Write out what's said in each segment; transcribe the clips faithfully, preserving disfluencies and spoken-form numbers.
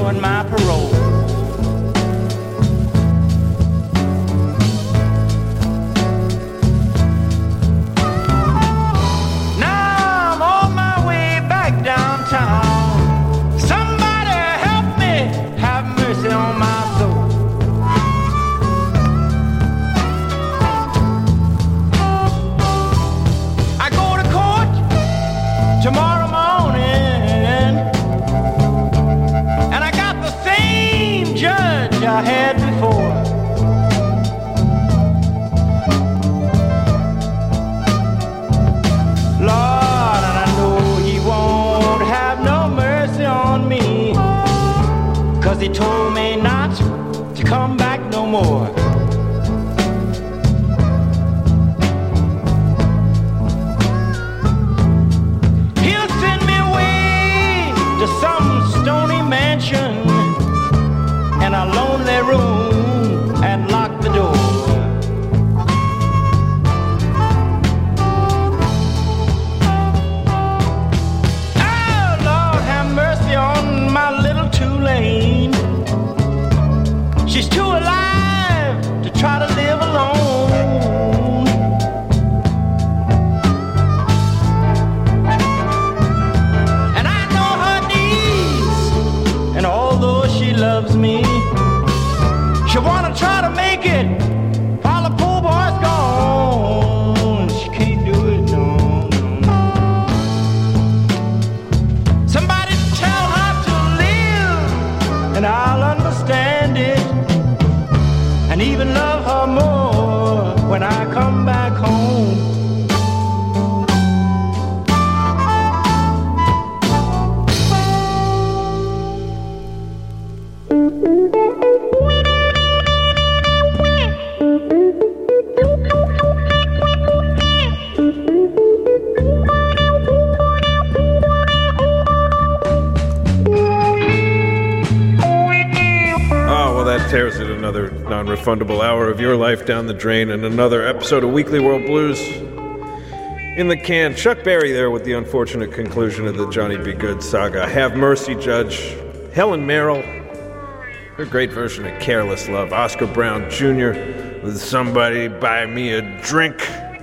renewing my parole. Now I'm on my way back downtown. Somebody help me, have mercy on my soul. I go to court tomorrow morning, and I got the same judge I had before. Lord, and I know he won't have no mercy on me, 'cause he told me not to come back no more. He'll send me away to some stony mansion in a lonely room and lock the door. Oh, Lord, have mercy on my little Tulane. She's too alive to try to live alone. And I know her needs, and although she loves me, she wanna try to make it while the poor boy's gone. She can't do it, no, no. Somebody tell her to live, and I'll understand it, and even love her more when I come back home. Tears it another non-refundable hour of your life down the drain, and another episode of Weekly World Blues in the can. Chuck Berry there with the unfortunate conclusion of the Johnny B. Good saga. Have Mercy, Judge. Helen Merrill, her great version of Careless Love. Oscar Brown Junior with Somebody Buy Me a Drink.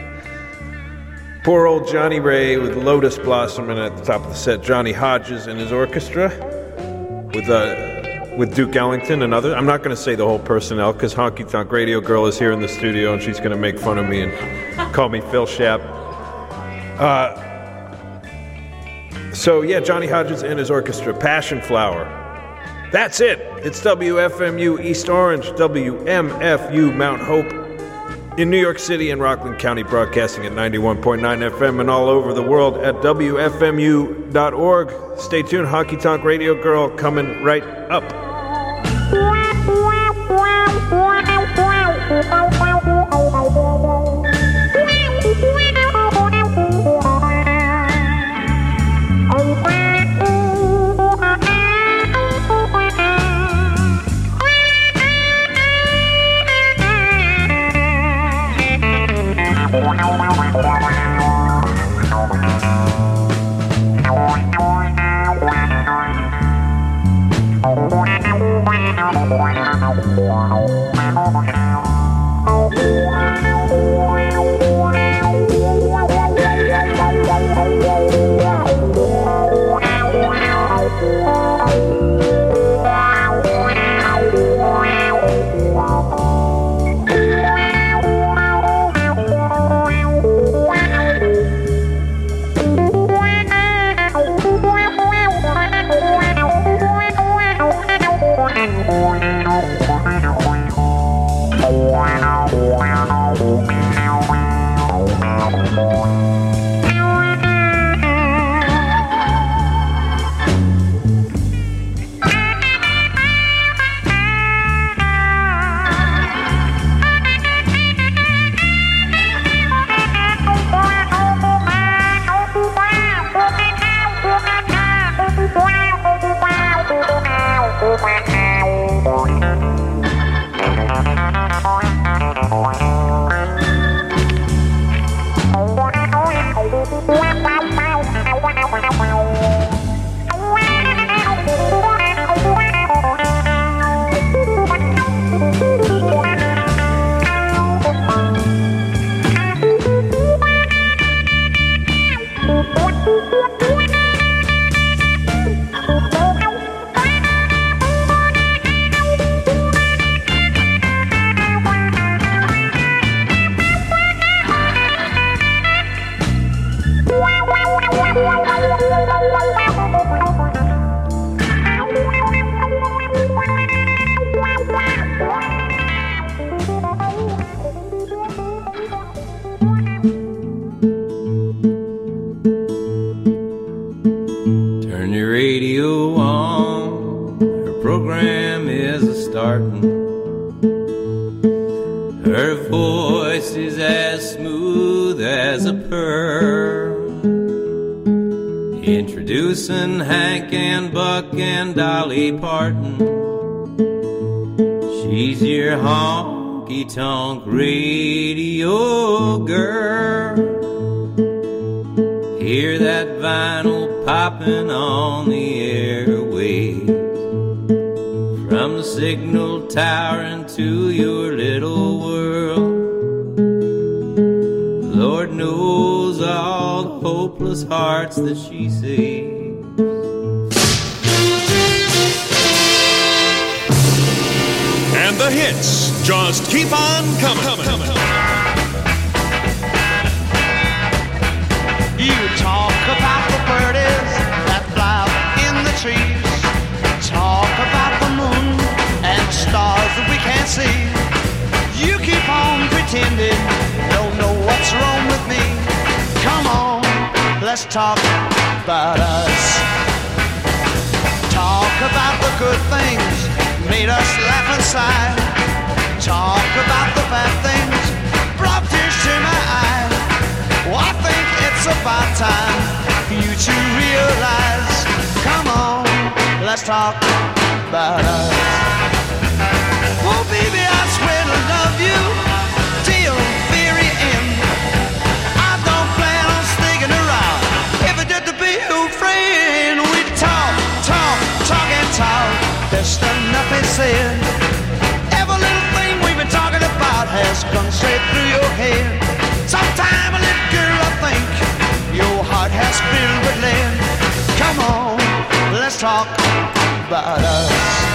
Poor old Johnny Ray with Lotus Blossom, and at the top of the set, Johnny Hodges and his orchestra with a... Uh, with Duke Ellington and others. I'm not going to say the whole personnel, because Honky Tonk Radio Girl is here in the studio, and she's going to make fun of me and call me Phil Shapp. Uh, so, yeah, Johnny Hodges and his orchestra, Passion Flower. That's it. It's W F M U East Orange, W M F U Mount Hope in New York City and Rockland County, broadcasting at ninety-one point nine F M and all over the world at W F M U dot org. Stay tuned. Honky Tonk Radio Girl coming right up. Wow. starting. Her voice is as smooth as a pearl, introducing Hank and Buck and Dolly Parton. She's your honky-tonk radio girl. Hear that vinyl popping on the airwaves, from the signal tower into your little world. Lord knows all the hopeless hearts that she saves. And the hits just keep on coming. coming. You talk about the birdies that fly in the trees, talk about the moon and stars that we can't see. You keep on pretending, don't know what's wrong with me. Come on, let's talk about us. Talk about the good things made us laugh and sigh. Talk about the bad things brought tears to my eye. Well, I think it's about time for you to realize. Come on, let's talk about us. Oh, baby, I swear to love you till the very end. I don't plan on sticking around. If it did to be your friend, we talk, talk, talk and talk. There's still nothing said. Every little thing we've been talking about has come straight through your head. Sometime, a little girl, I think your heart has filled with lead. Come on, let's talk about us.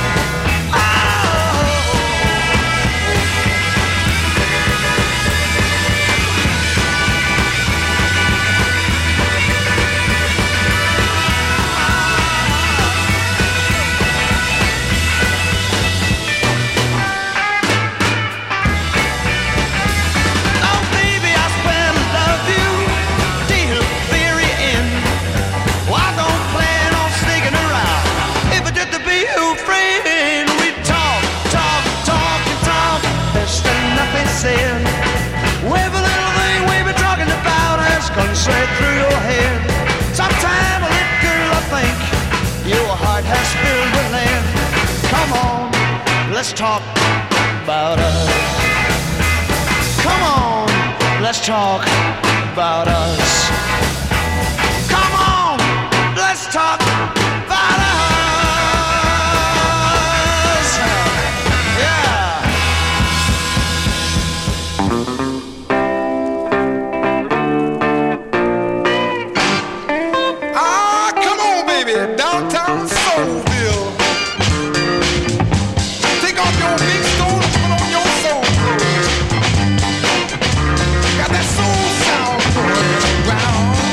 Every little thing we've been talking about has gone straight through your head. Sometime, a little girl, I think your heart has filled with lead. Come on, let's talk about us. Come on, let's talk about us. Come on, let's talk about us. Yeah. Downtown Soulville. Take off your big stone and put on your soul clothes. Got that soul sound going around.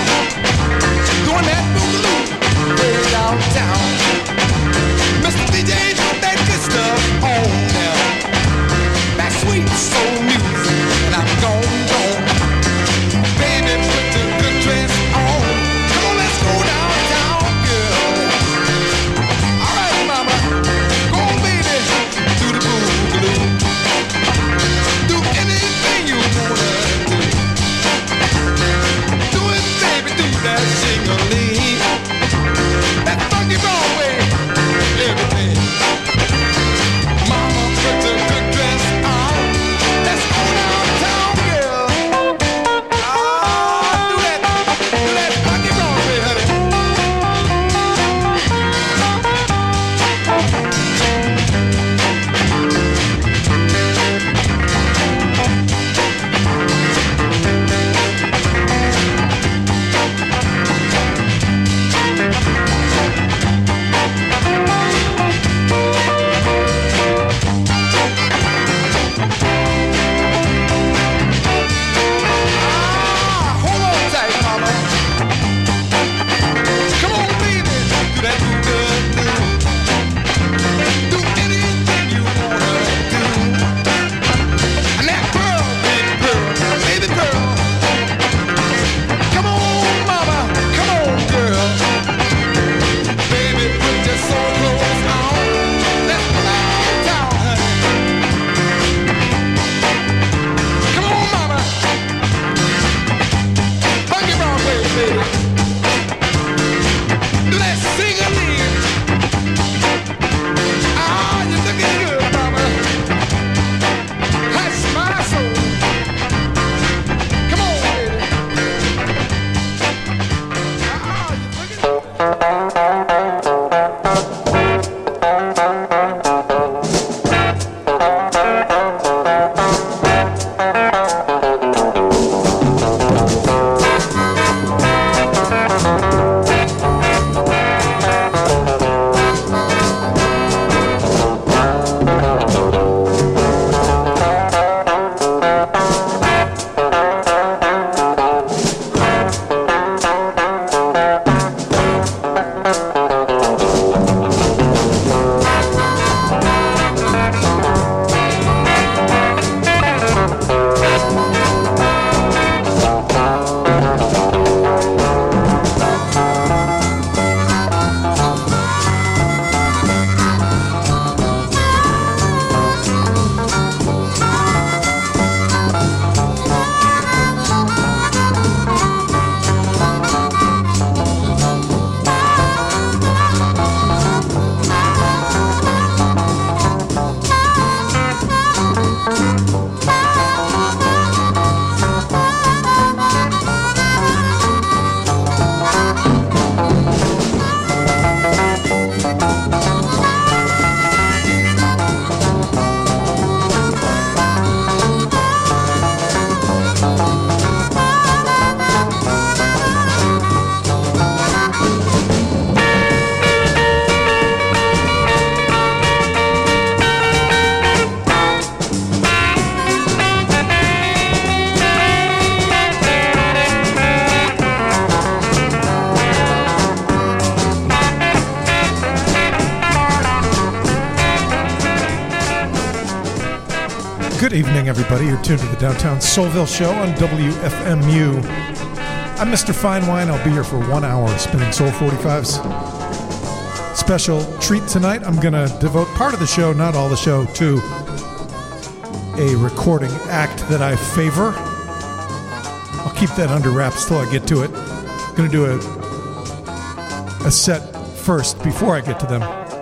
Good evening, everybody. You're tuned to the Downtown Soulville Show on W F M U. I'm Mister Fine Wine. I'll be here for one hour spinning Soul forty-fives. Special treat tonight. I'm going to devote part of the show, not all the show, to a recording act that I favor. I'll keep that under wraps till I get to it. I'm going to do a, a set first before I get to them.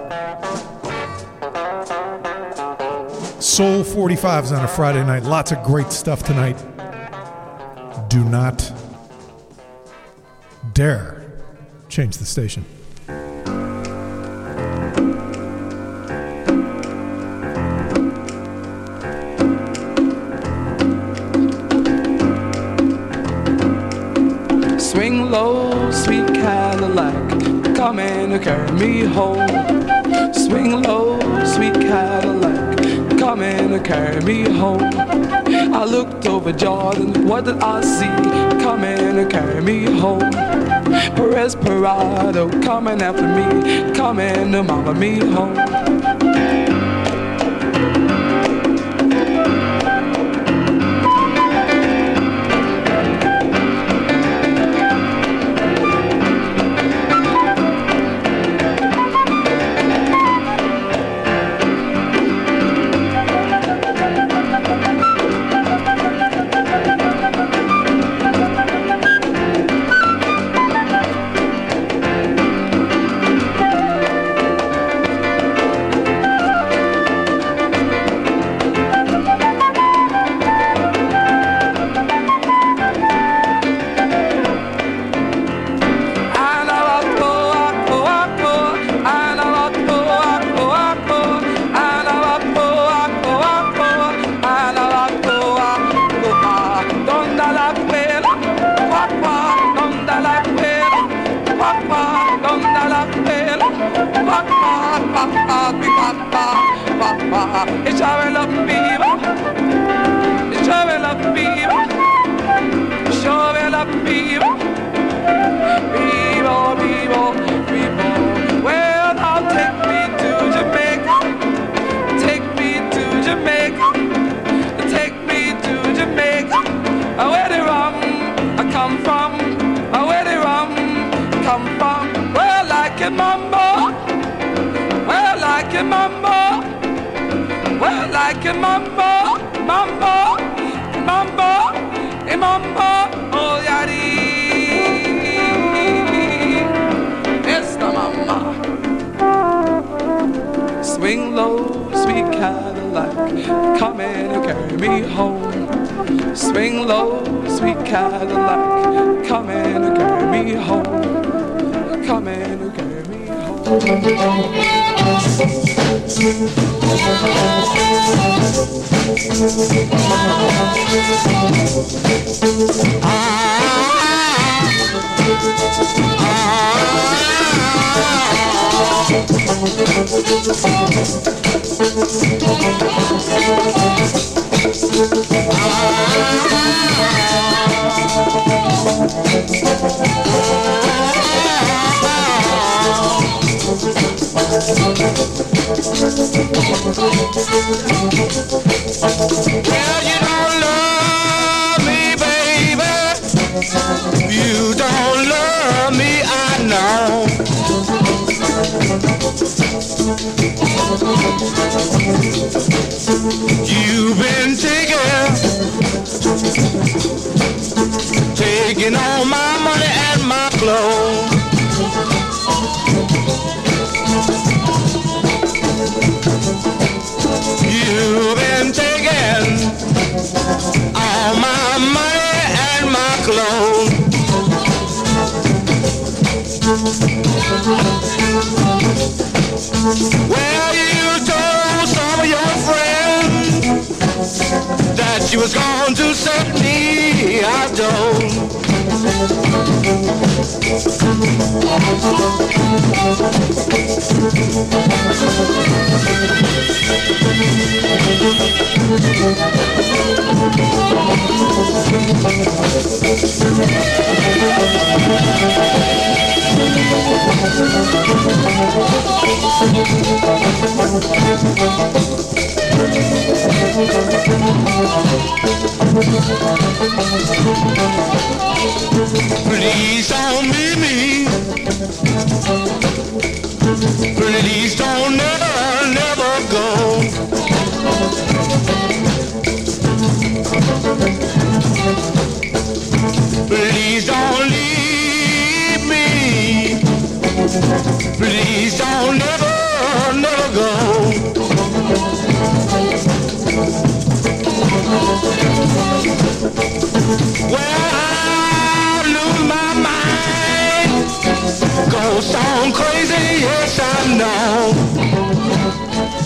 Soul forty-fives on a Friday night. Lots of great stuff tonight. Do not dare change the station. Swing low, sweet Cadillac, come and carry me home. Swing low, sweet Cadillac, come and carry me home. I looked over Jordan, what did I see? Come and carry me home. Perez Parado, coming after me, come and mama me home. Swing low, sweet Cadillac, come and carry me home. Swing low, sweet Cadillac, come and carry me home. Come and carry me home. Well, you don't love me, baby. You don't love me, I know. You've been taking, taking all my money and my clothes. You've been taking all my money and my clothes. Well, you told some of your friends that you was going to set me out down. Please don't leave me. Please don't never, never go. Please don't leave me. Please don't never, never go. Well, I lose my mind, go so crazy, yes I know.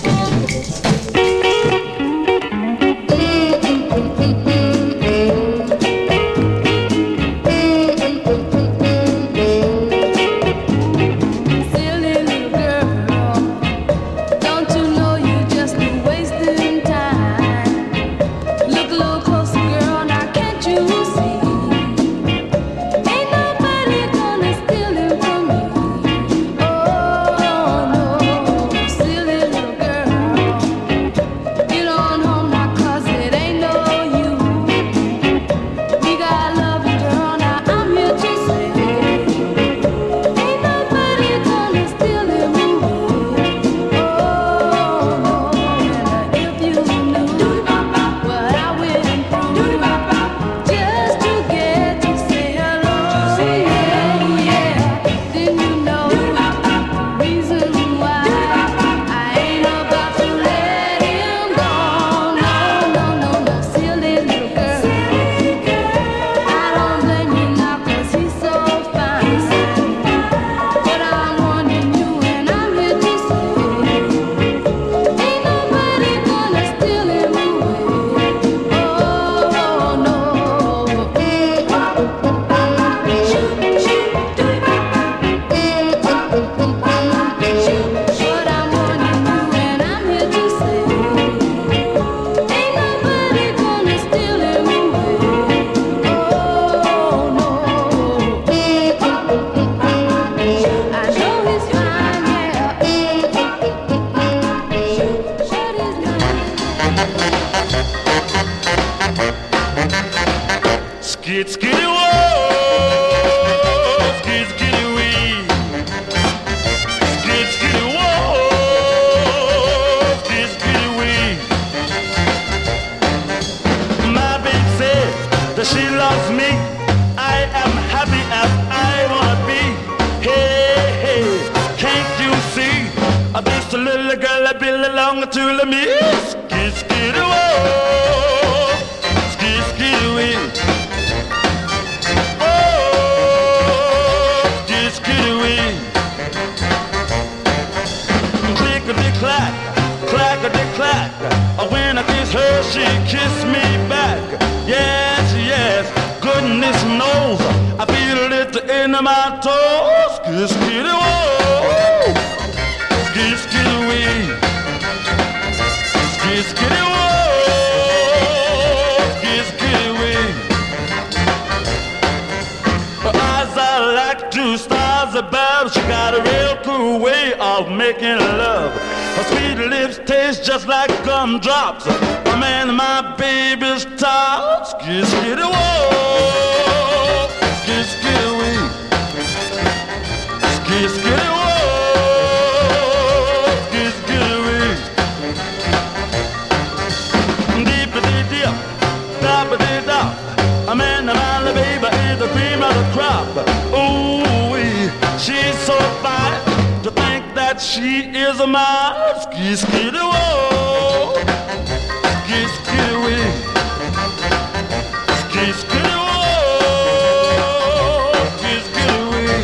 Skid, skiddy, whoa, skid, skiddy, wee. Skid, skiddy, whoa, skid, skiddy, wee. My baby said that she loves me. I am happy as I wanna be. Hey, hey, can't you see? I'm just a little girl that belongs to me. Skid, skiddy, whoa, skid, skiddy, wee. Clack, clack-a-dick-clack. When I kiss her, she kissed me back. Yes, yes, goodness knows I feel it at the end of my toes. Skid, skiddy, whoa, skid, skiddy, wee. Skid, skiddy, whoa, skid, skiddy, wee. Her eyes are like two stars above. She got a real cool way of making love. Her sweet lips taste just like gumdrops. My man, my baby's top. Skid, skiddy, whoa, skid, skiddy, wee. Skid, skiddy, whoa, skid, skiddy, wee. Deep-a-dee-dip, top-a-dee-dop. My man, my baby is the cream of the crop. Ooh, wee, she's so fine. To think that she is a mine. Skid, skiddy, whoa, skid, skiddy, wee. Skid, skiddy, whoa, skid, skiddy, wee.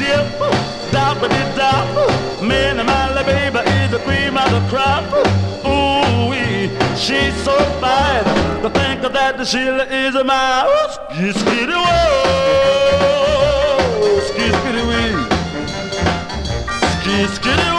dip, dop-a-dee-dop. Man, my baby is the cream of the crop. Ooh-wee, she's so fine. To think of that, the Sheila is a mouse. Skitty-woo, skitty-wee, skitty-woo.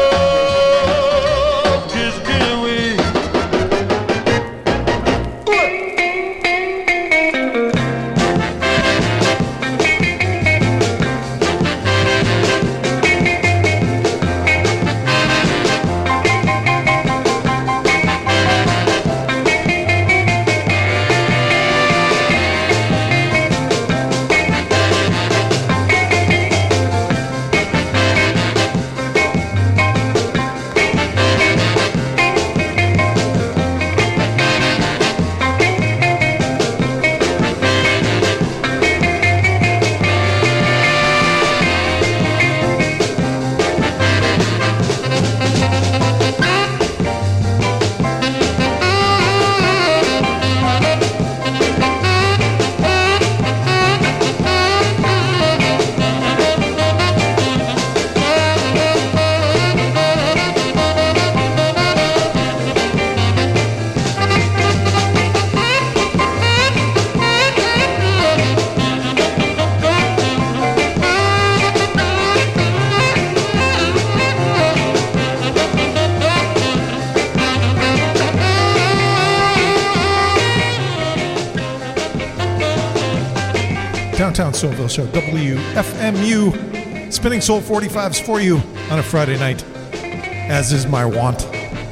Downtown Soulville Show, W F M U, spinning Soul forty-fives for you on a Friday night, as is my wont.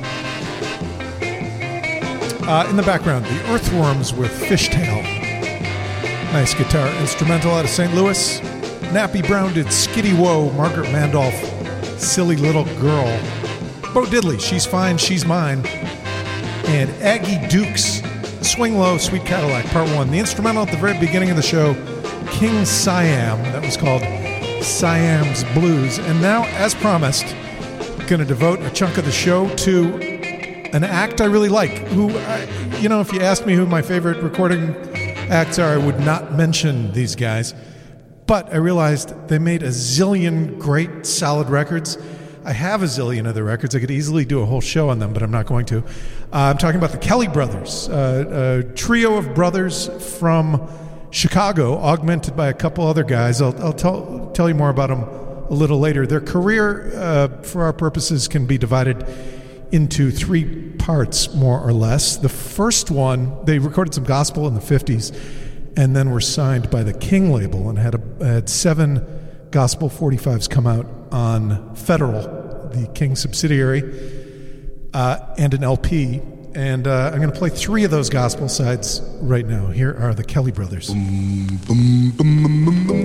Uh, in the background, the Earthworms with Fishtail. Nice guitar instrumental out of Saint Louis. Nappy Brown did Skitty Woe, Margaret Mandolph, Silly Little Girl. Bo Diddley, She's Fine, She's Mine. And Aggie Dukes, Swing Low, Sweet Cadillac, Part one. The instrumental at the very beginning of the show, King Siam, that was called Siam's Blues. And now, as promised, going to devote a chunk of the show to an act I really like, who, I, you know, if you asked me who my favorite recording acts are, I would not mention these guys. But I realized they made a zillion great, solid records. I have a zillion of the records. I could easily do a whole show on them, but I'm not going to. Uh, I'm talking about the Kelly Brothers, uh, a trio of brothers from Chicago, augmented by a couple other guys. I'll, I'll tell, tell you more about them a little later. Their career, uh, for our purposes, can be divided into three parts, more or less. The first one, they recorded some gospel in the fifties, and then were signed by the King label and had, a, had seven gospel forty-fives come out on Federal, the King subsidiary, uh, and an L P. And uh, I'm going to play three of those gospel sides right now. Here are the Kelly Brothers. Boom, boom, boom, boom, boom, boom.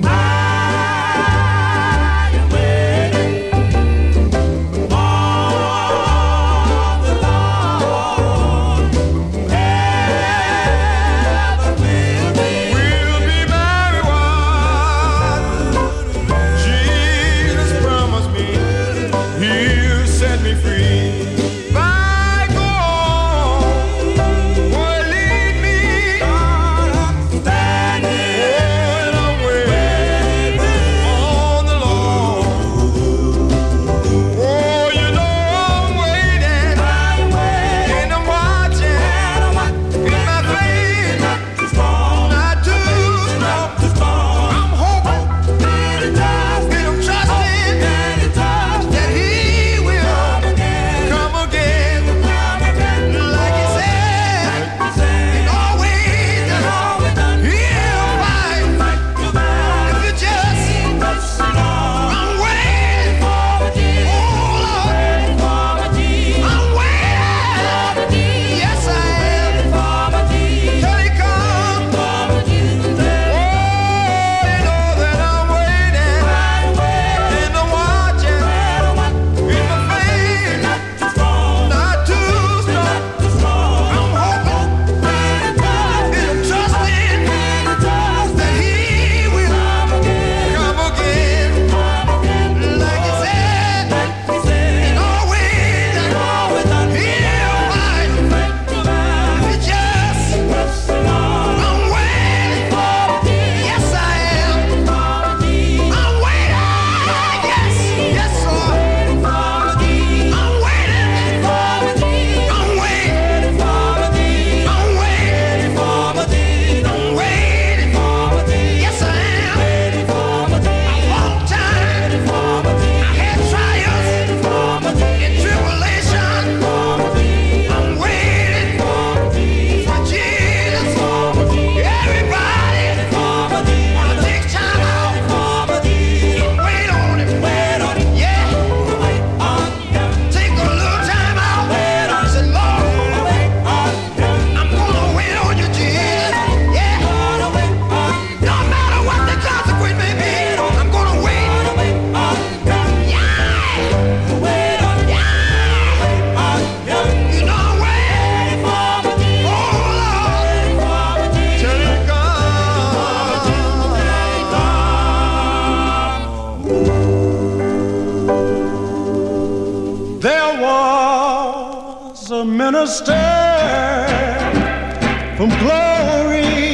Standing away. was a minister from glory.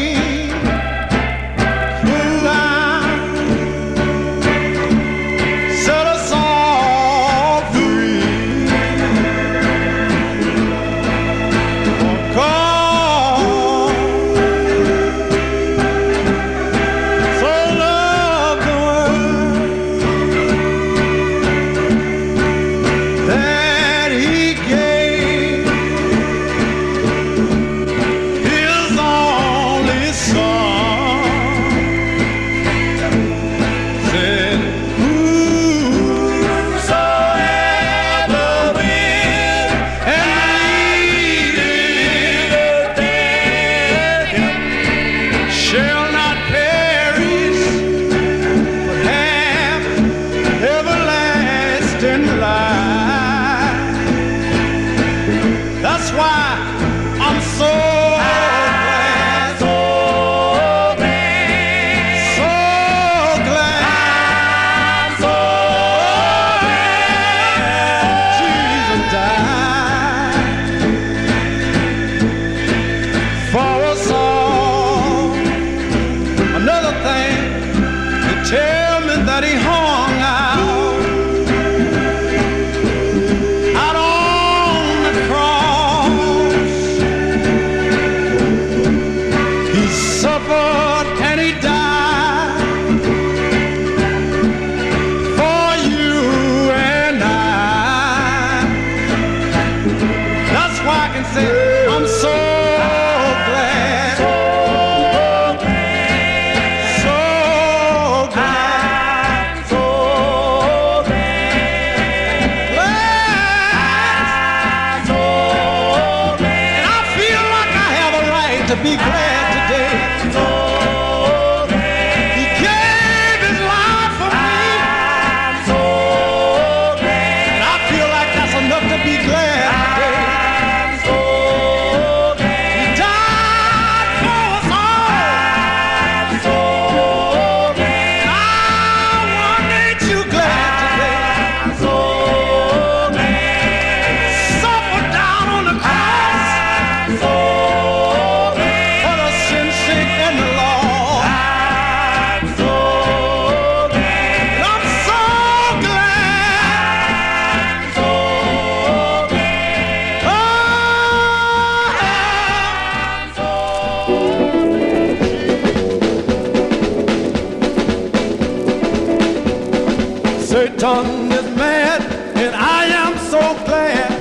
Satan is mad, and I am so glad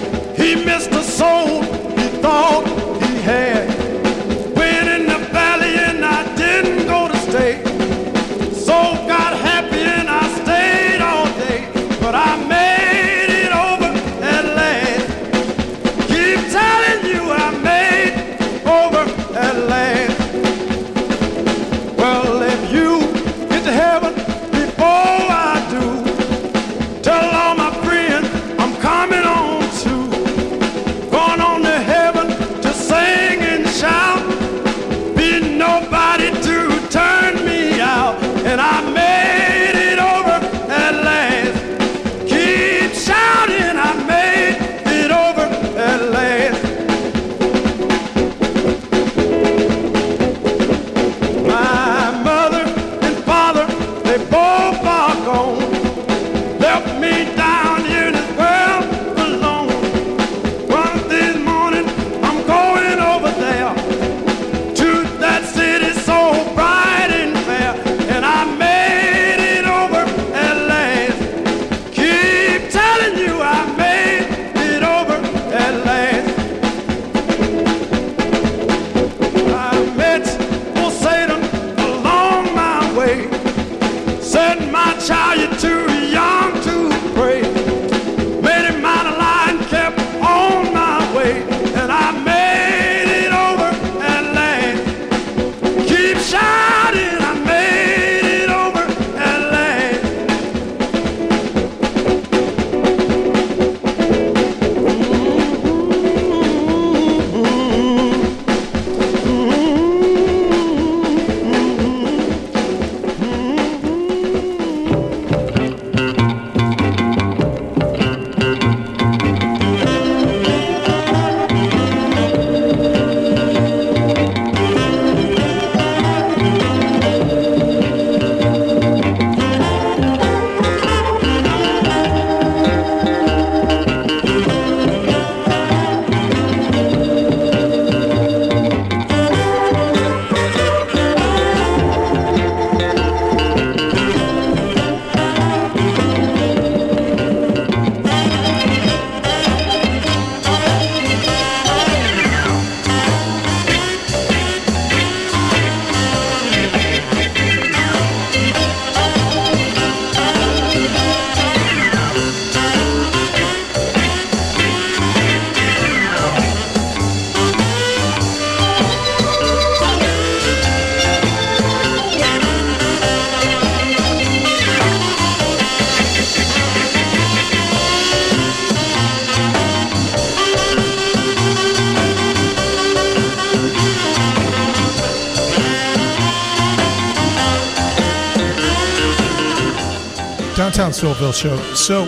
he missed the soul he thought he had. Went in the valley and I didn't go to stay. So got happy and I stayed all day, but I made it over at last. Keep telling you I made over at last. Well, if you get to heaven before I do, tell all my friends I'm coming on too. Downtown Soulville Show. So,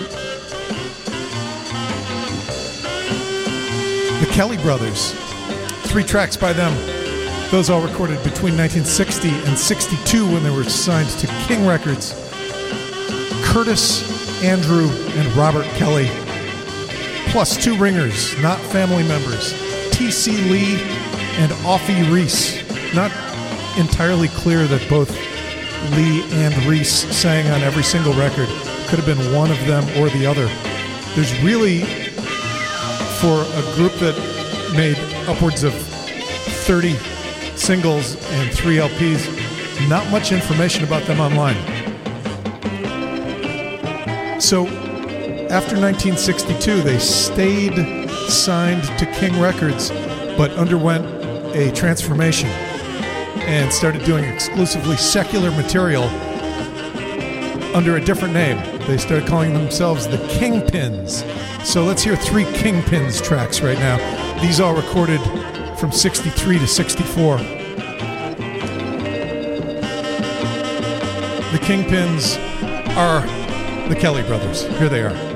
the Kelly Brothers, three tracks by them. Those all recorded between nineteen sixty and sixty-two when they were signed to King Records. Curtis, Andrew, and Robert Kelly, plus two ringers, not family members, T C Lee and Offie Reese. Not entirely clear that both Lee and Reese sang on every single record. Could have been one of them or the other. There's really, for a group that made upwards of thirty singles and three L Ps, not much information about them online. So after nineteen sixty-two, they stayed signed to King Records, but underwent a transformation and started doing exclusively secular material under a different name. They started calling themselves the Kingpins. So let's hear three Kingpins tracks right now. These all recorded from sixty-three to sixty-four. The Kingpins are the Kelly Brothers. Here they are.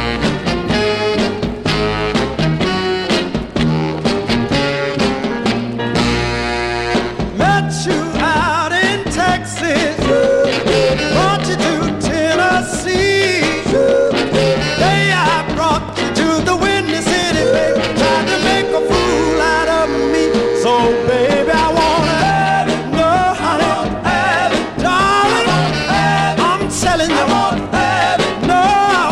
Telling you, have it, no.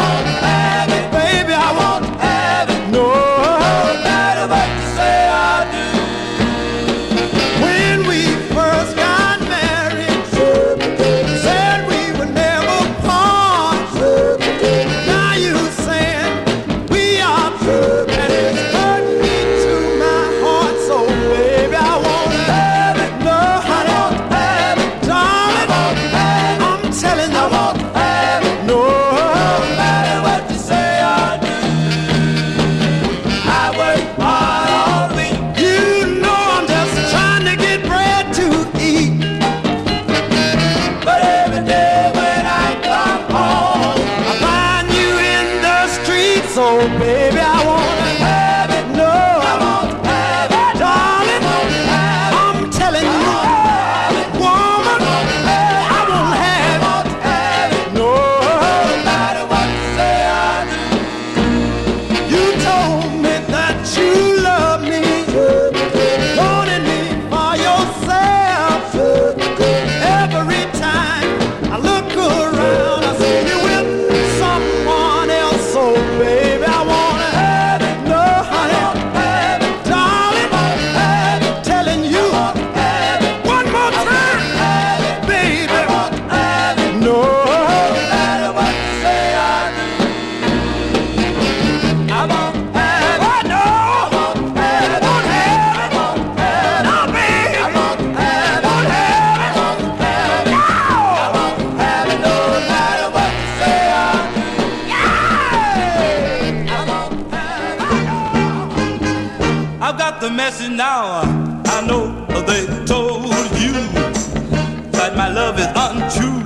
message now. I know they told you that my love is untrue.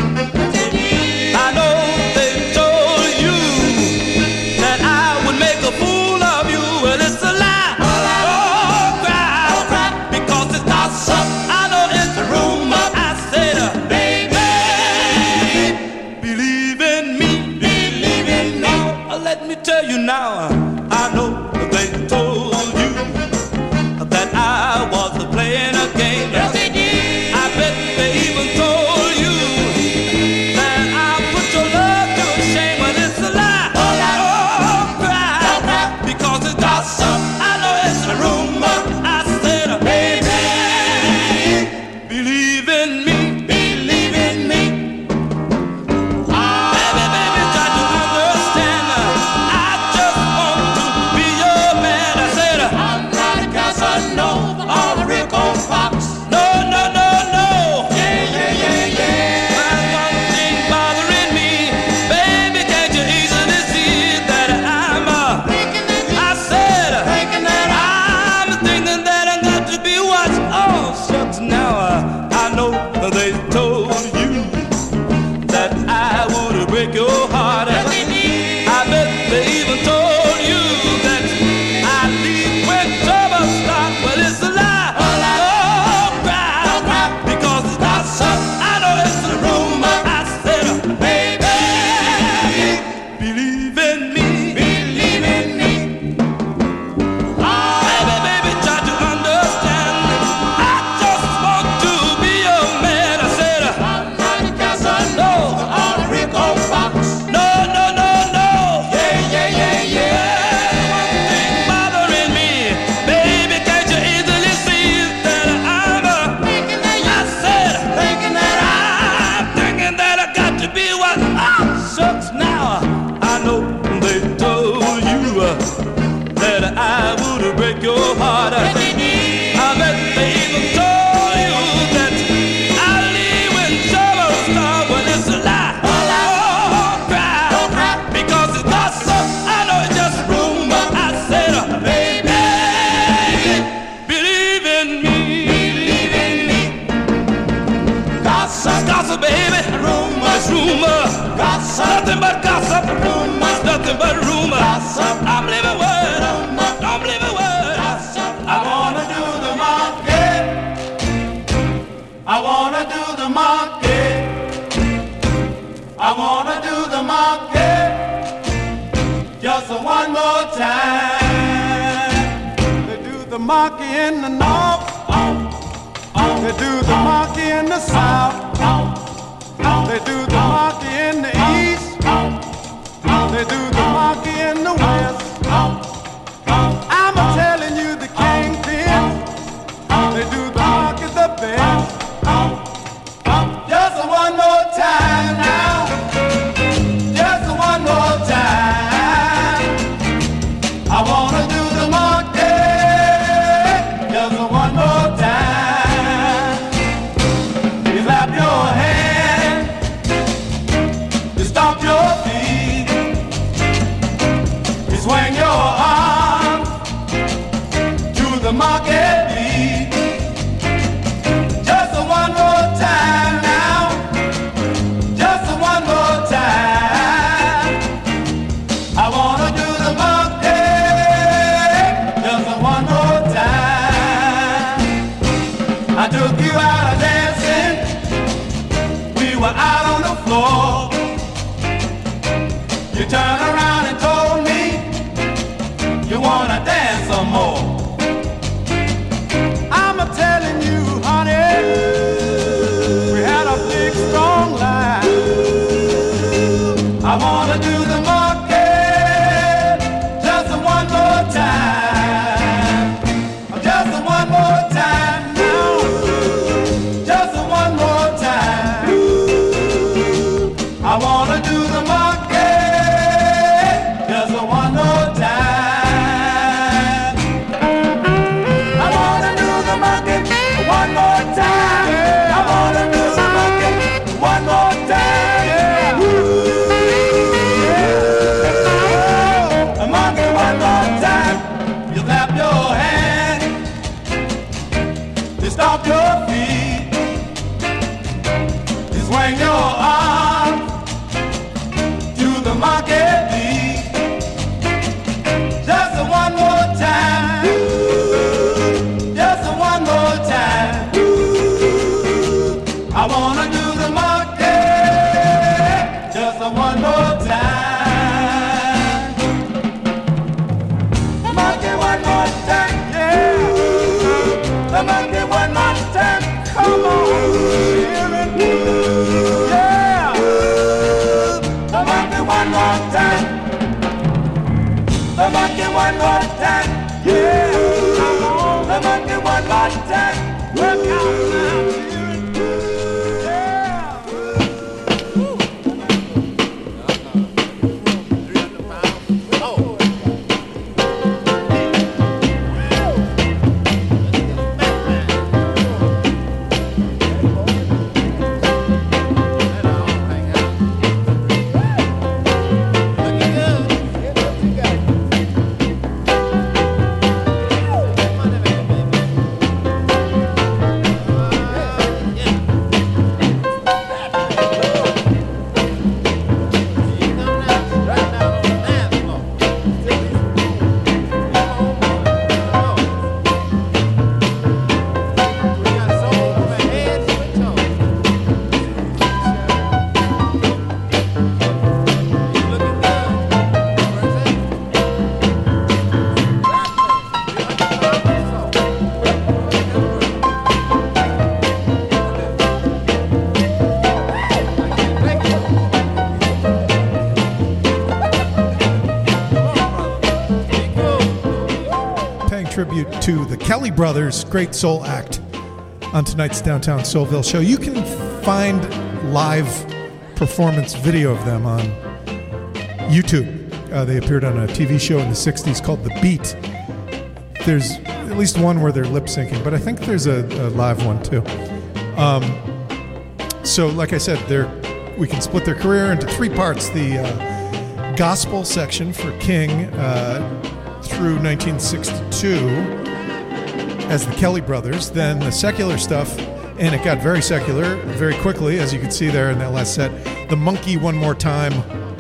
I know they told you that I would make a fool of you. Well, it's a lie. Oh, cry, oh, cry, because it's not so. I know it's a rumor. I said, uh, baby, believe in me, believe in me. Uh, let me tell you now. I know they told you that I was playing a game. Yes, they did. I bet they even told you that I put your love to shame. Well, it's a lie. Oh, lie. Oh, cry, oh, cry, because it's not so. I know it's a rumor. I said, baby, believe in me, believe in me. Ah, baby, baby, try to understand. I just want break your heart. I bet they even told you that I leave when trouble starts. Well, it's a lie. Oh, cry, oh, cry, because it's not so. I know it's a rumor. I said, baby, believe in me, believe in me. Oh, baby, baby, try to understand. I just want to be your man. I said, I'm not a cousin, no, on a Rico Fox. No, no, no, no. Yeah, yeah, yeah, yeah. One thing bothering me, baby, can't you easily see that I'm a thinking that I said, thinking that I'm thinking that I got to be what I'm shucks now. I know they told you uh, that I would break your heart. I bet they even told you that I'll leave when trouble starts. Well, it's a lie. Oh, cry, because it's not so. I know it's just rumor. I said, uh, baby, believe in me, believe in me. Gossip, gossip, baby, rumor, it's rumor. Gossip, nothing but gossip, rumor, it's nothing but rumor. Gossip, I'm living word, I'm living word. I wanna do the market. I wanna do the market. I wanna do the market. Just one more time. They do the market in the north. They do the market in the south. They do the market in the east. They do the market in the west. I'm a telling you the kingpin. They do the market the best. Just one more time now. Just one more time. I wanna do the market. Just one more time. You clap your hands. You stomp your feet. You swing your arms to the market beat. Just one more time now. Just one more time. I wanna do the market. Just one more time. I took you out of dancing. We were out on the floor. You turned around and told me you wanna dance some more. I'm a telling you, honey, we had a big strong line. I wanna do the market just one more time. Just one more time now. Just one more time. I wanna do the market just one more time. I wanna do the market one more time. I wanna do the market one more time. Yeah. The market one more time. You clap your hands. You stomp your feet. You swing your arms to the market beat. Just one more time. Just one more time. I wanna do the market. Just one more time. The market one more time. Yeah. The market one more time. Come on. Yeah. The market one more time. The monkey one more time, yeah. Come on, the monkey one more time. Work out now, yeah. tribute to the Kelly Brothers, great soul act, on tonight's Downtown Soulville show. You can find live performance video of them on YouTube. Uh, they appeared on a T V show in the sixties called The Beat. There's at least one where they're lip syncing, but I think there's a, a live one too. Um, so, like I said, they're, we can split their career into three parts. The uh, gospel section for King uh, through nineteen sixty-two as the Kelly Brothers, then the secular stuff, and it got very secular very quickly, as you can see there in that last set. The Monkey One More Time.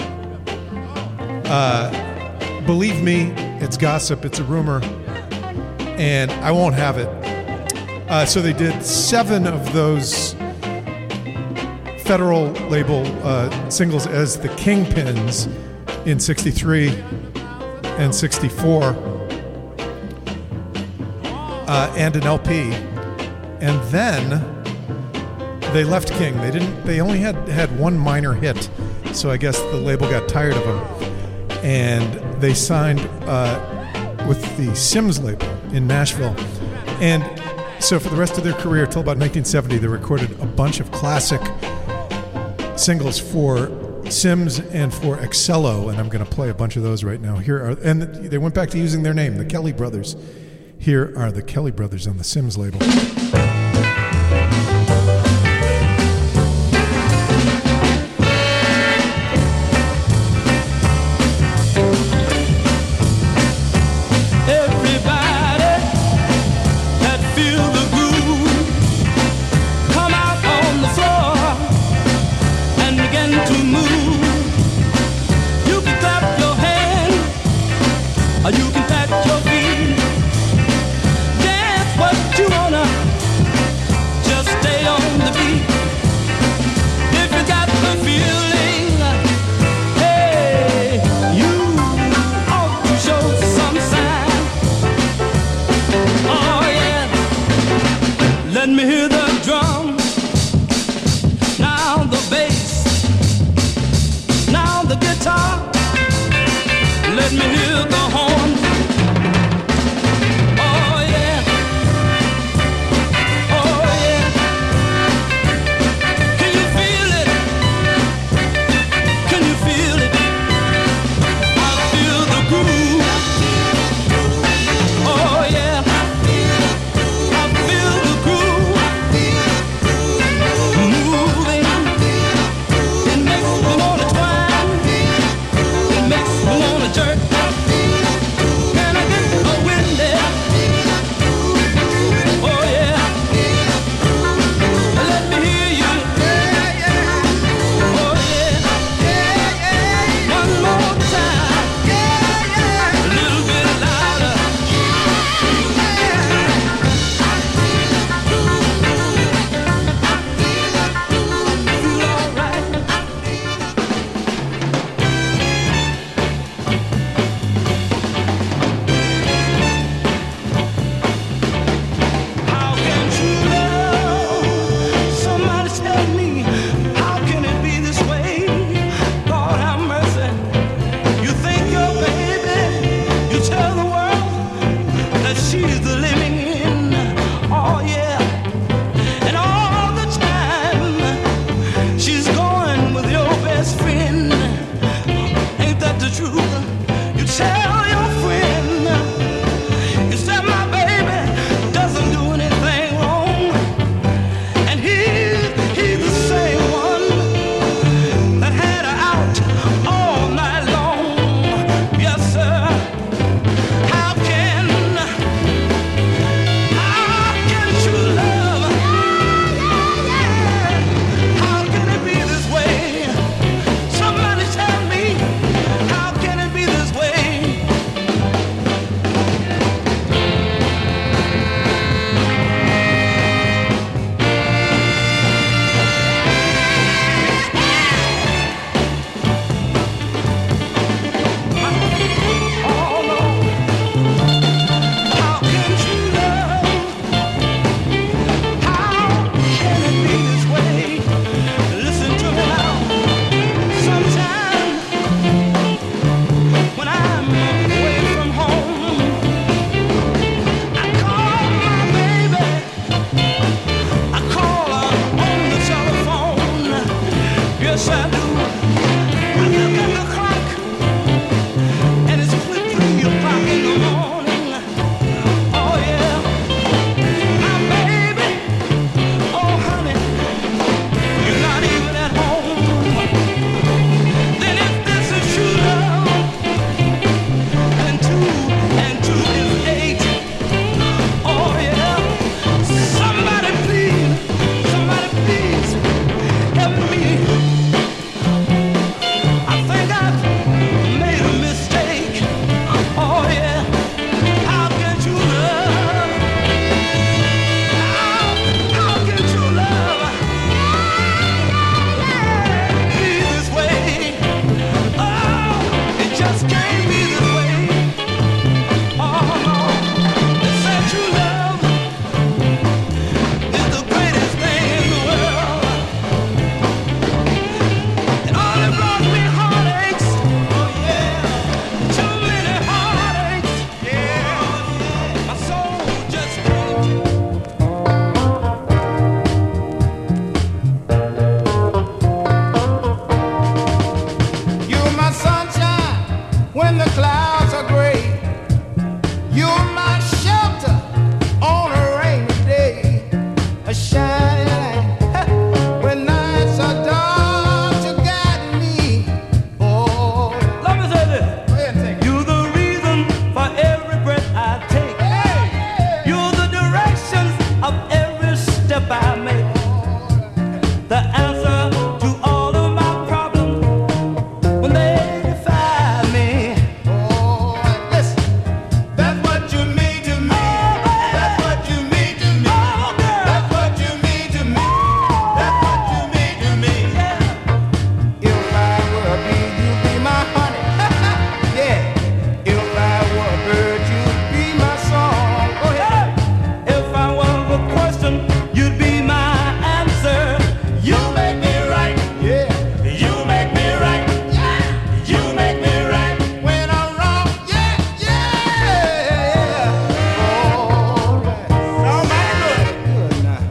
Uh, Believe Me, It's Gossip, It's a Rumor, and I Won't Have It. Uh, so they did seven of those federal label uh, singles as the Kingpins in sixty-three and sixty-four. Uh, and an L P, and then they left King. They didn't. They only had had one minor hit, so I guess the label got tired of them, and they signed uh, with the Sims label in Nashville. And so for the rest of their career, till about nineteen seventy, they recorded a bunch of classic singles for Sims and for Excello, and I'm going to play a bunch of those right now. Here are, and they went back to using their name, the Kelly Brothers. Here are the Kelly Brothers on the Sims label. You can pat your feet. That's what you wanna when the clouds are gray. You're my shelter on a rainy day, a shining light when nights are dark to guide me. Oh, Let me say this. go ahead and take it. You're the reason for every breath I take. You're the directions of every step I make. The answer to all of my problems when they defy me. Oh, listen, that's what you mean to me. That's what you mean to me. That's what you mean to me. That's what you mean to me. If I were a bee, you'd be my honey. Yeah. If I were a bird, you'd be my song. Go ahead. If I was a question, you'd be my answer. You make me right. Yeah. You make me right. Yeah. You make me right. When I'm wrong, yeah, yeah. All right. Somebody good. Good now.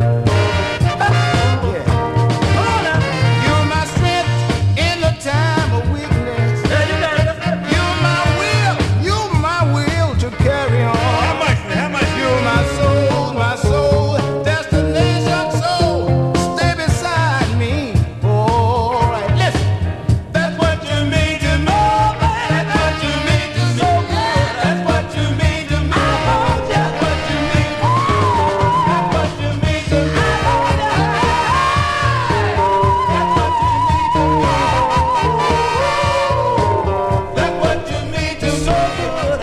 Yeah. Come on now. You're my strength in the time of weakness. Yeah, you got it. You're my will, you're my will to carry on. How much? How much? You're my soul, my soul, destination soul. Stay beside me. All right, listen. That's what you mean to me. That's what you mean to me. That's what you mean to me. That's what you mean. That's what you mean to me. That's what you mean to me. So good.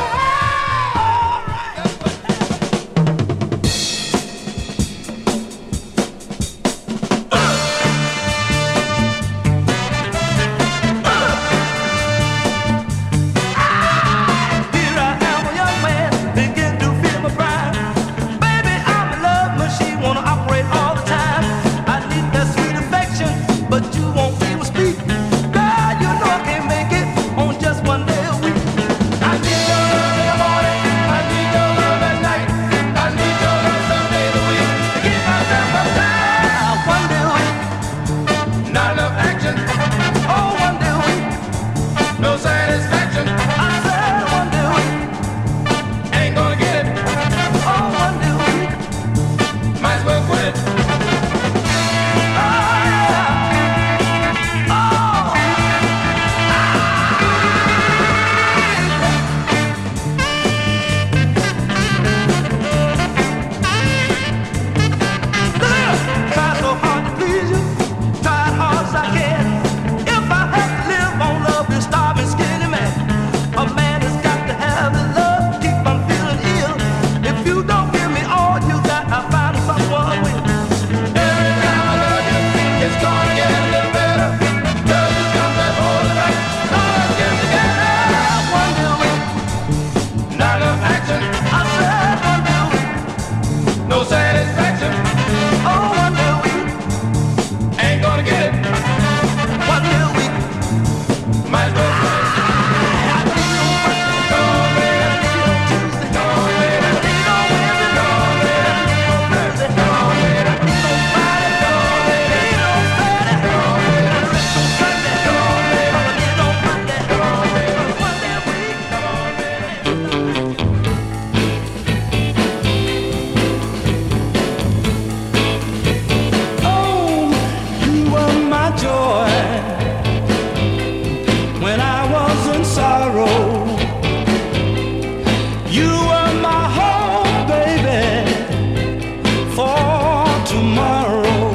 Here I am, a young man, begin to feel my pride. Baby, I'm a love machine, wanna operate all the time. I need that sweet affection, but you won't even speak. Girl, you know I can't make it on just one day a week. I need your love in the morning. I need your love at night. I need your love some days a week to keep myself uptight. One day a week, Not enough action, oh, one day a week. no satisfaction. I said one day a week, Ain't gonna get it. oh, one day a week. Might as well quit it. Try so hard to please you, try as hard as I can. If I have to live on love, you're starving, skinny man. A man has got to have the love, keep on feeling ill. If you don't give me all you got, I'll find someone with. Every time I love you, it's gonna get a little better. Till you come back for the night. Now let's get together. One day a week, Not enough action, I said one day a week, no satisfaction. oh, one day a week, Ain't gonna get it. one day a week. Might as well quit it. I need no Monday, Go away, I need no Tuesday, go away, I need no Wednesday, go away, I need no Thursday, go away, I need no Friday, I need no Saturday, I need no Sunday, I need no Monday, one day a week. Oh, you were my joy when I was in sorrow. You were my hope, baby, for tomorrow.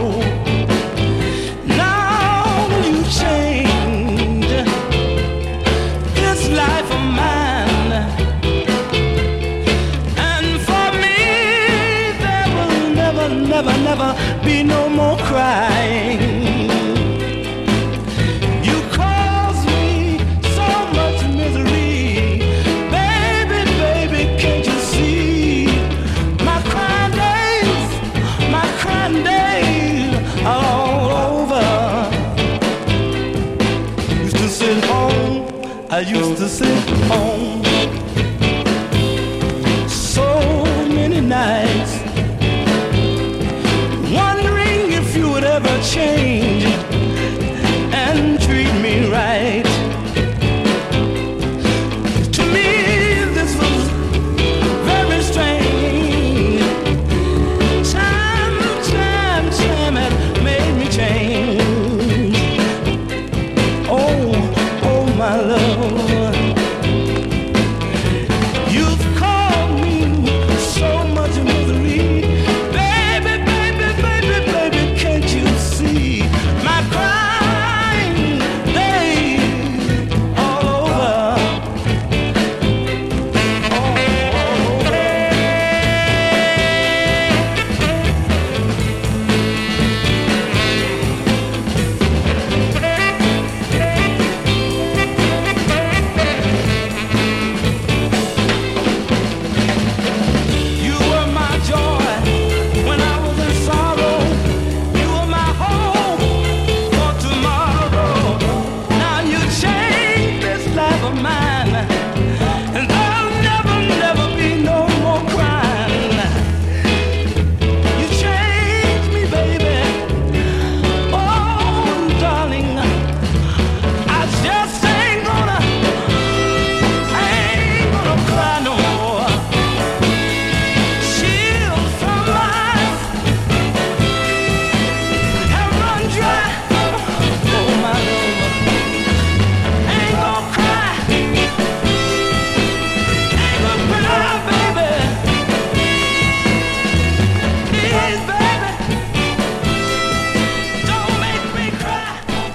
Now you change this life of mine, and for me there will never, never, never be no more crying. You cause me so much misery, baby, baby, can't you see? My crying days, my crying days are all over. Used to sit home, I used to sit home so many nights, wondering if you would ever change and treat me right. my love. You've called me so much misery. Baby, baby, baby, baby, can't you see my crying days all over? You were my joy when I was in sorrow. You were my hope for tomorrow. Now you changed this life of mine, and there'll never, never be no more crying. You changed me, baby. Oh, darling, I just ain't gonna, I ain't gonna cry no more. Shields from life have run dry. Oh, my love, ain't gonna cry, ain't gonna cry, baby. Please, baby, don't make me cry.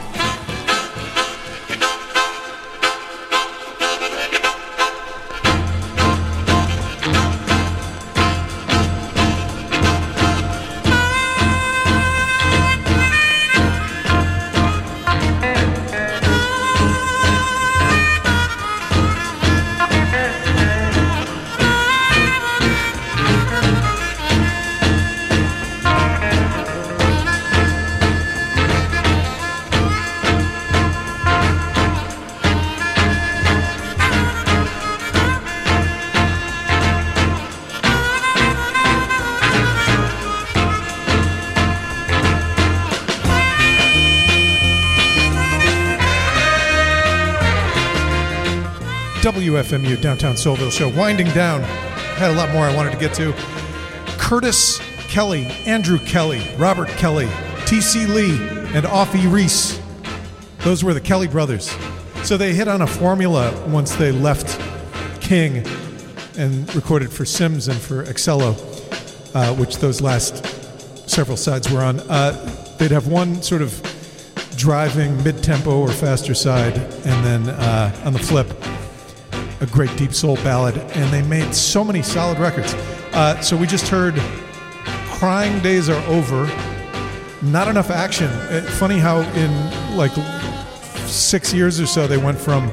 W F M U Downtown Soulville Show winding down. Had a lot more I wanted to get to. Curtis Kelly, Andrew Kelly, Robert Kelly, T C Lee, and Offie Reese. Those were the Kelly brothers. So they hit on a formula once they left King and recorded for Sims and for Excello, uh, which those last several sides were on. Uh, they'd have one sort of driving mid-tempo or faster side, and then uh, on the flip, a great deep soul ballad, and they made so many solid records. Uh, so we just heard Crying Days Are Over. Not enough action. Uh, funny how in like six years or so they went from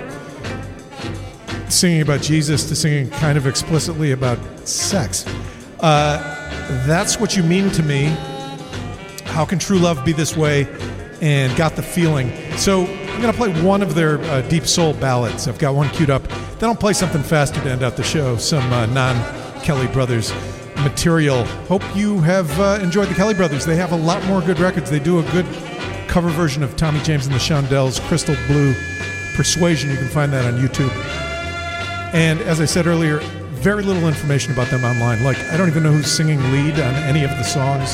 singing about Jesus to singing kind of explicitly about sex. Uh, that's What You Mean to Me. How Can True Love Be This Way? And Got the Feeling. So I'm going to play one of their uh, deep soul ballads. I've got one queued up. Then I'll play something faster to end out the show, some uh, non-Kelly Brothers material. Hope you have uh, enjoyed the Kelly Brothers. They have a lot more good records. They do a good cover version of Tommy James and the Shondells, Crystal Blue Persuasion. You can find that on YouTube. And as I said earlier, very little information about them online. Like, I don't even know who's singing lead on any of the songs.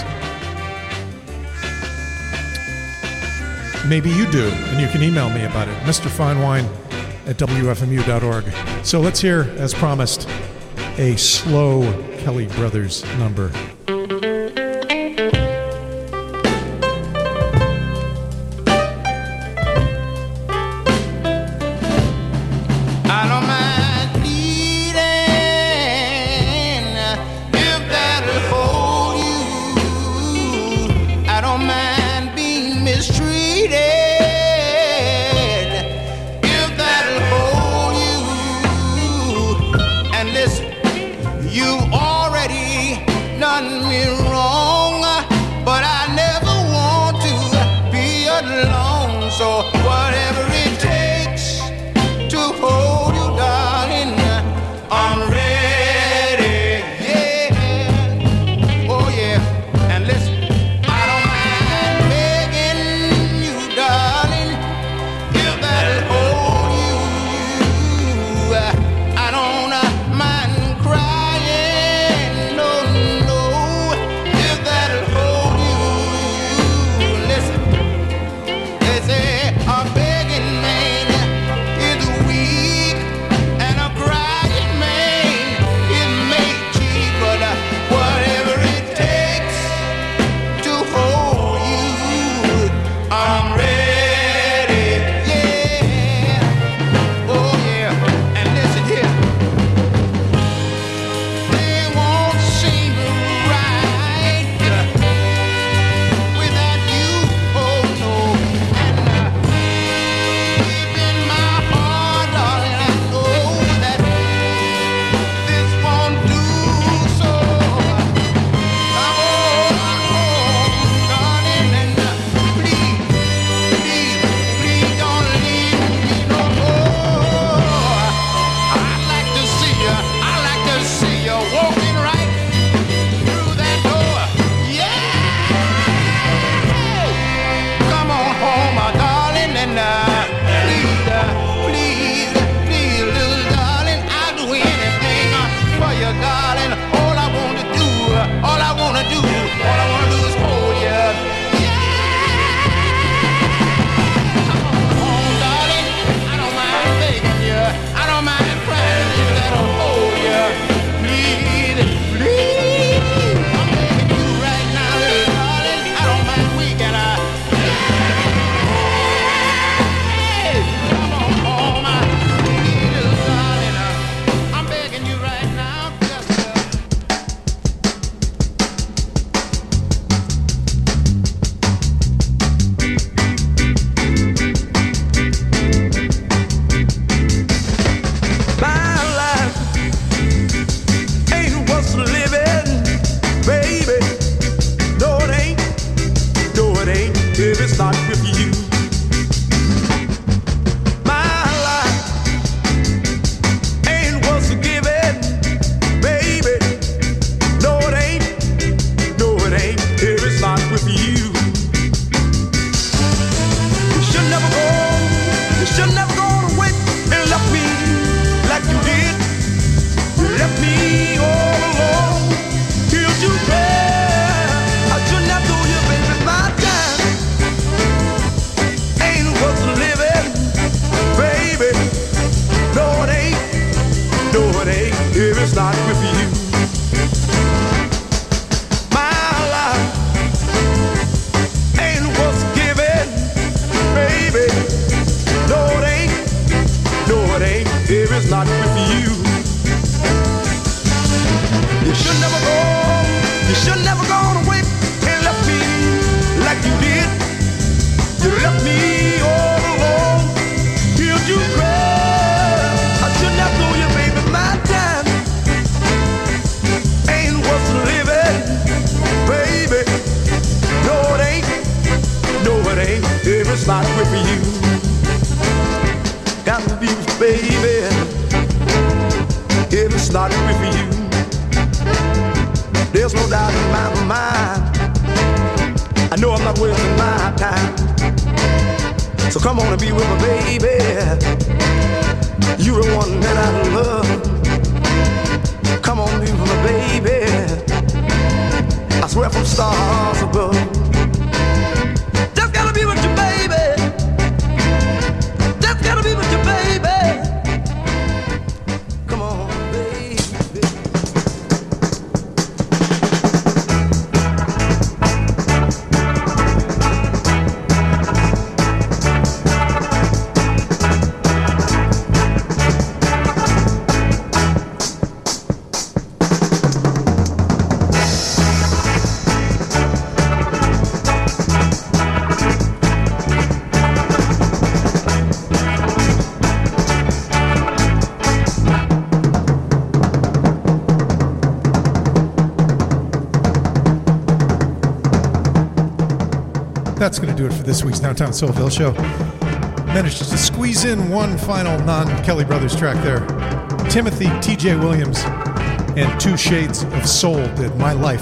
Maybe you do, and you can email me about it, Mister Finewine at W F M U dot org. So let's hear, as promised, a slow Kelly Brothers number. You already done me it's not with you. You should never go, you should never gone away and left me like you did. You left me all alone till you cried. I shouldn't have told you, baby, my time ain't worth living, baby. No, it ain't, no, it ain't, if it's not with you. Got to be, baby, if it's not with you. There's no doubt in my mind, I know I'm not wasting my time. So come on and be with me, baby. You're the one that I love. Come on, be with me, baby. I swear from stars above. Just gotta be with you, baby. Just gotta be with you, baby. Come on, baby. That's going to do it for this week's Downtown Soulville show. Managed to squeeze in one final non-Kelly Brothers track there. Timothy T J Williams and Two Shades of Soul did My Life.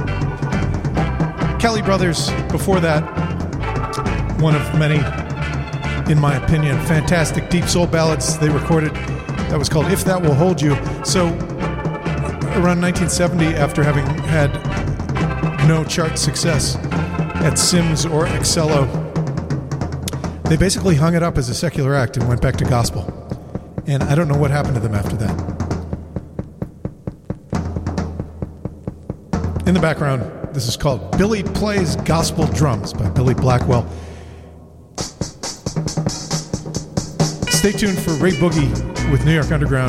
Kelly Brothers, before that, one of many, in my opinion, fantastic deep soul ballads they recorded. That was called If That Will Hold You. So, around nineteen seventy, after having had no chart success at Sims or Excello, they basically hung it up as a secular act and went back to gospel. And I don't know what happened to them after that. In the background, this is called Billy Plays Gospel Drums by Billy Blackwell. Stay tuned for Ray Boogie with New York Underground.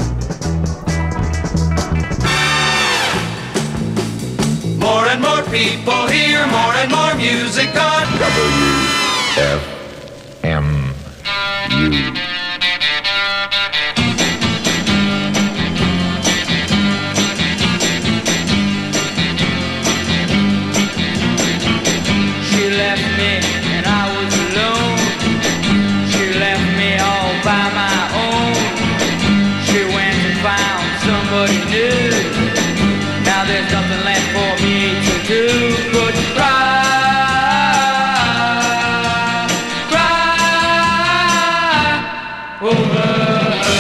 More and more people hear more and more music on W F M U. She left me and I was alone. She left me all by my own. She went and found somebody new. Now there's nothing left for me to do but cry, cry over her.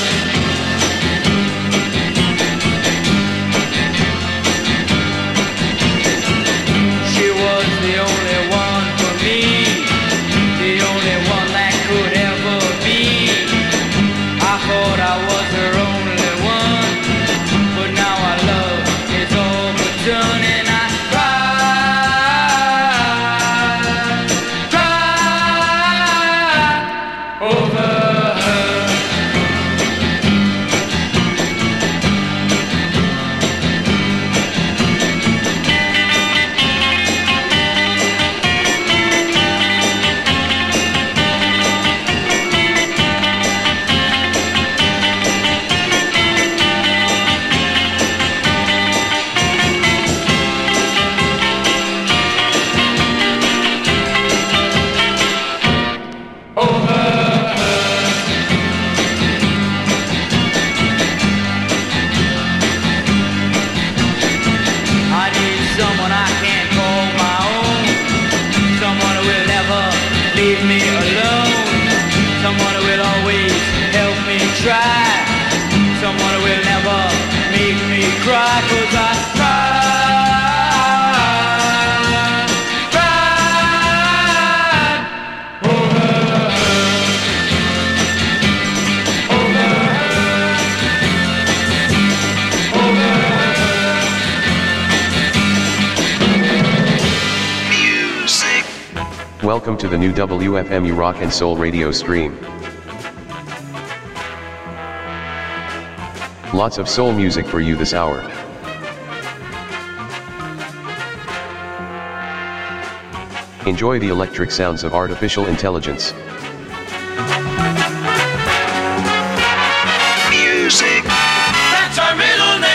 She was the only one for me, the only one that could ever be. I thought I was her only one, but now our love is all but done, and I cry, cry over her. I need someone I can call my own, someone who will never leave me alone, someone who will always help me try, someone who will never make me cry, 'cause I cry, cry over her, over her, over her. Welcome to the new W F M U Rock and Soul radio stream. Lots of soul music for you this hour. Enjoy the electric sounds of artificial intelligence. Music. That's our middle name.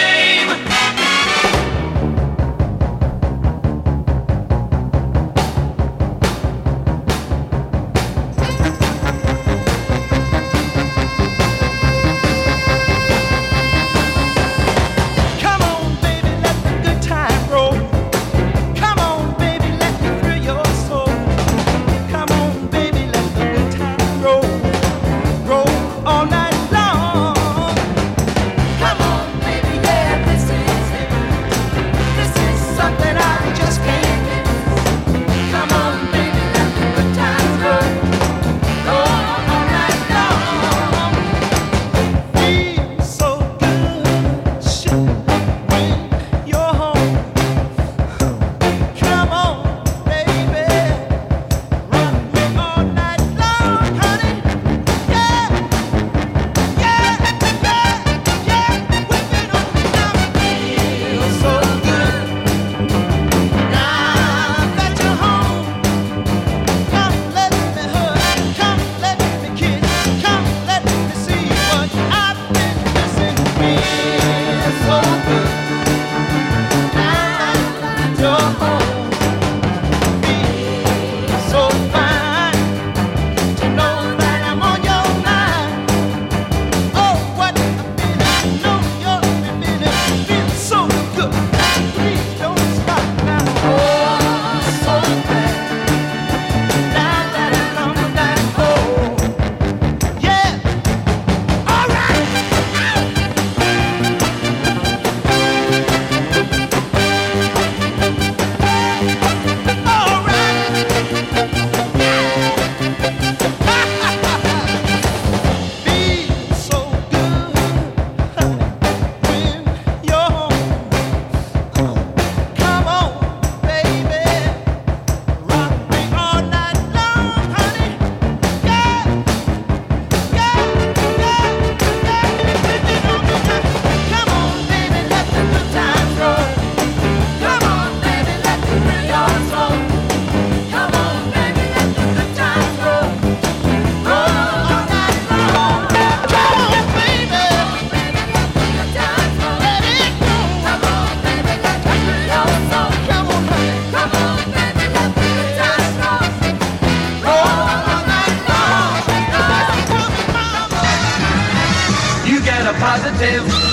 Positive